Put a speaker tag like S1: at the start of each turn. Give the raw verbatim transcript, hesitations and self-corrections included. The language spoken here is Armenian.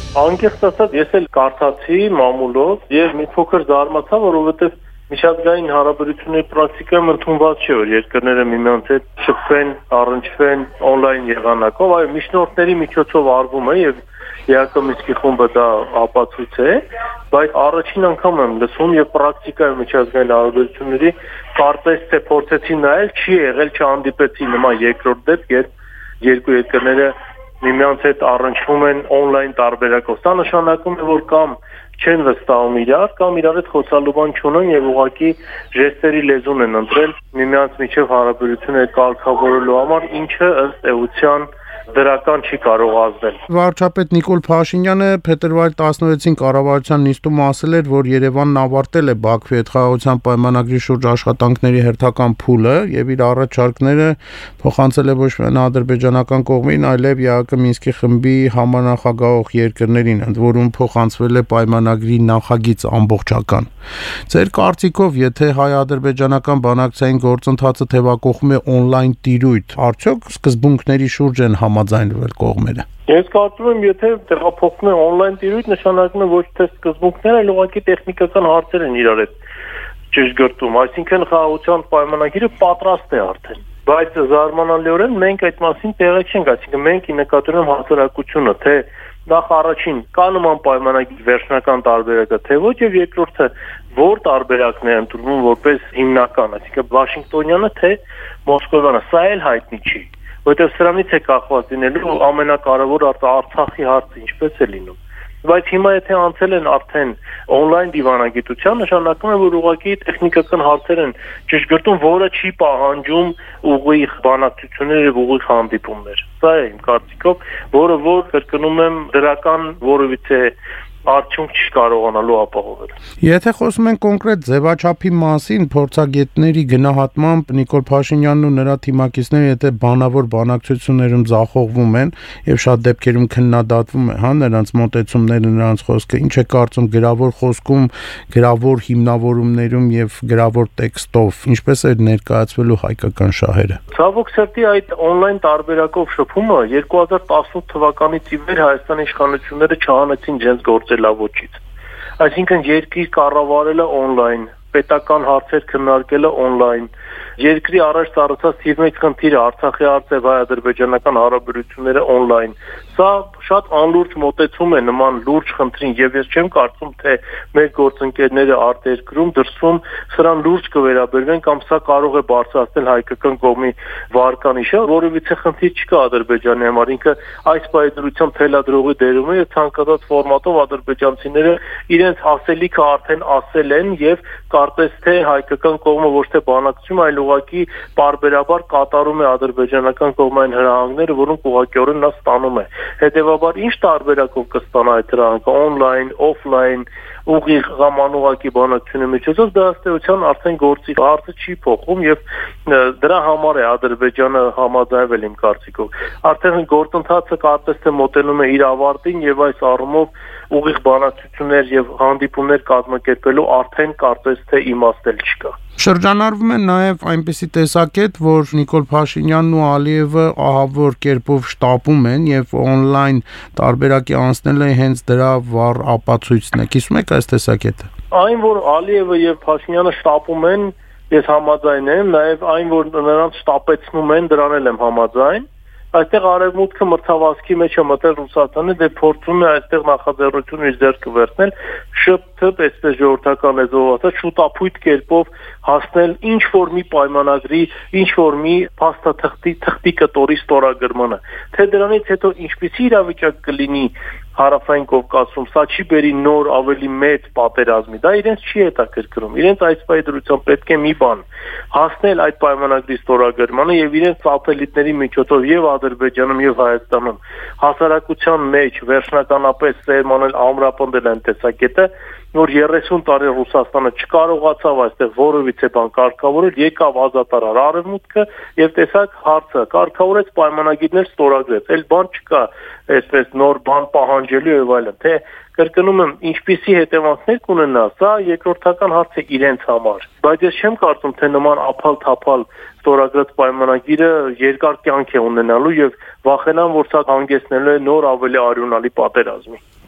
S1: Անկեղծ ասած, ես էլ կարդացի մամուլով եւ մի փոքր զարմացա, որովհետեւ միջազգային հարաբերությունների պրակտիկայում ընդունված չէ, որ երկրները միմյանց հետ շփվեն, առնչվեն on-line եղանակով, այո, միջնորդների միջոցով արվում է եւ Յակոբ Մինսկի խումբը դա ապացույց է, բայց առաջին անգամ եմ լսում եւ պրակտիկայում միջազգային հարաբերությունների կարծես թե փորձեցի նայել, չի եղել, չհանդիպեցի նման երկրորդ դեպք, երբ երկու երկրները միմյանց հետ առնչվում են on-line տարբերակով։ Դա նշանակում է, որ կամ չեն վստահում իրար, կամ իրար հետ խոսալու բան չունեն եւ ուղղակի ժեստերի լեզուն են ընտրել միմյանց միջև հարաբերությունները կարգավորելու համար, ինչը ըստ էության դրական չի կարող ազդել։
S2: Վարչապետ Նիկոլ Փաշինյանը փետրվարի տասնվեցին կառավարության նիստում ասել էր, որ Երևանն ավարտել է Բաքվի հետ խաղաղության պայմանագրի շուրջ աշխատանքների հերթական փուլը եւ իր առաջարկները փոխանցել է ոչ միայն ադրբեջանական կողմին, այլև Յակոբ Մինսկի խմբի համանախագահող երկրներին, ընդ որում փոխանցվել է պայմանագրի նախագիծ ամբողջական։ Ձեր կարծիքով, եթե հայ-ադրբեջանական բանակցային գործընթացը թեւակողում է on-line տիրույթ, արդյոք սկզբունքների շուրջ են համաձայնվել կողմերը։
S1: Ես կարծում եմ, եթե տեղափոխվում է on-line տիրույթ, նշանակում է ոչ թե սկզբունքները, այլ ուղղակի տեխնիկական հարցեր են իրար հետ ճշգրտում, այսինքն խաղաղության պայմանագիրը պատրաստ է արդեն։ Բայց զարմանալիորեն մենք այդ մասին տեղեկ չենք, այսինքն մենք ի նկատի ունենք հասարակությունը, թե նախ առաջին կա նման պայմանագիր վերջնական տարբերակը, թե ոչ, եւ երկրորդը որ տարբերակն է ընդունվում որպես հիմնական, այսինքն Վաշինգտոնյանը թե Մոսկովյանը, սա էլ հայտնի չի, որտեղ սրանից է կախված լինելու ամենակարևոր Արցախի հարցը ինչպես է լինում։ Բայց հիմա եթե անցել են արդեն on-line դիվանագիտության, նշանակում է, որ ուղղակի տեխնիկական հարցեր են ճշգրտում, որը չի պահանջում ուղիղ բանակցություններ եւ ուղիղ հանդիպումներ։ Սա է իմ կարծիքով, որը որ կրկնում եմ դրական որևիցե արդյունք չի կարողանալու ապահովել։
S2: Եթե խոսում ենք կոնկրետ ձևաչափի մասին, փորձագետների գնահատմամբ Նիկոլ Փաշինյանն ու նրա թիմակիցները եթե բանավոր բանակցություններում ձախողվում են եւ շատ դեպքերում քննադատվում է, հա, նրանց մոտեցումները, նրանց խոսքը, ինչ է կարծում գրավոր խոսքում, գրավոր հիմնավորումներում եւ գրավոր տեքստով, ինչպես է ներկայացվելու հայկական շահերը։
S1: Ցավոք սրտի այդ on-line տարբերակով շփումը երկու հազար տասնութ թվականից ի վեր Հայաստանի իշխանությունները չհանեցին ջենց գործելավոճից։ Այսինքն երկիր կառավարելը on-line, պետական հարցեր քննարկելը on-line, երկրի առաջ ծառացած թիվ մեկ խնդիրը Արցախի հարցը հայ-ադրբեջանական հարաբերությունները on-line։ Սա շատ անլուրջ մոտեցում է նման լուրջ խնդրին եւ ես չեմ կարծում թե մեր գործընկերները արտերկրում դրսում սրան լուրջ կվերաբերվեն կամ սա կարող է բարձրացնել հայկական կողմի վարկանիշը, որովհետեւ խնդիր չկա Ադրբեջանի համար, ինքը այս պայծրությամբ թելադրողի դերում է եւ ցանկացած ֆորմատով ադրբեջանցիները իրենց ասելիքը արդեն ասել են եւ կարծես թե հայկական կողմը ոչ թե բանակցում, այլ ուղղակի պարբերաբար կատարում է ադրբեջանական կողմային հրահանգները, որոնք ուղղակիորեն նա ստանում է։ Հետևաբար ինչ տարբերակով կստանա այդ հրահանգը on-line, off-line, ուղիղ կամ անուղղակի բանակցությունների միջոցով, դա ըստ էության արդեն գործի հարցը չի փոխում եւ դրա համար է Ադրբեջանը համաձայնվել իմ կարծիքով։ Արդեն գործընթացը կարծես թե մոտենում է իր ավարտին եւ այս առումով ուղիղ բանակցություններ եւ հանդիպումներ կազմակերպելու արդեն կարծես թե իմաստ չկա։
S2: Շրջանառվում է նաև այնպիսի տեսակետ, որ Նիկոլ Փաշինյանն ու Ալիևը ահավոր կերպով շտապում են եւ on-line տարբերակի անցնելը հենց դրա վառ ապացույցն է։ Կիսում եք այս տեսակետը։
S1: Այն, որ Ալիևը եւ Փաշինյանը շտապում են, ես համաձայն եմ, նաեւ այն, որ նրանց շտապեցնում են, դրան էլ եմ համաձայն։ Այստեղ արևմուտքը մրցավազքի մեջ է մտել Ռուսաստանը, դե փորձում է այստեղ նախաձեռնությունը իր ձեռքը վերցնել, շփթփ, այսպես ժողովրդական լեզվով ասած, շուտապույտ կերպով հասնել ինչ որ մի պայմանագրի, ինչ որ մի փաստաթղթի թղթի կտորի ստորագրմանը։ Թե դրանից հետո ինչպիսի իրավիճակ կլինի Հարավային Կովկասում, սա չի բերի նոր ավելի մեծ պատերազմի, դա իրենց չի հետաքրքրում, իրենց այս պայմանությամբ պետք է մի բան հասնել այդ պայմանագրի ստորագրմանը եւ իրենց սատելիտների միջոցով եւ Ադրբեջանում եւ Հայաստանում հասարակության մեջ վերջնականապես սերմանել ամրապնդել այն տեսակետը, որ երեսուն տարի Ռուսաստանը չկարողացավ այստեղ որևիցե բան կարգավորել, եկավ ազատարար արևմուտքը եւ տեսակ հարցը կարգավորեց, պայմանագիրներ ստորագրեց, այլ բան չկա, այսպես նոր բան պահանջելու եւ այլն, թե կրկնում եմ, ինչպիսի հետևանքներ կունենա, սա երկրորդական հարց է իրենց համար, բայց ես չեմ կարծում, թե նման ափալ-թափալ ստորագրած պայմանագիրը երկար կյանք է ունենալու եւ վախենամ, որ սա հանգեցնելու է նոր ավելի արյունալի պատերազմի։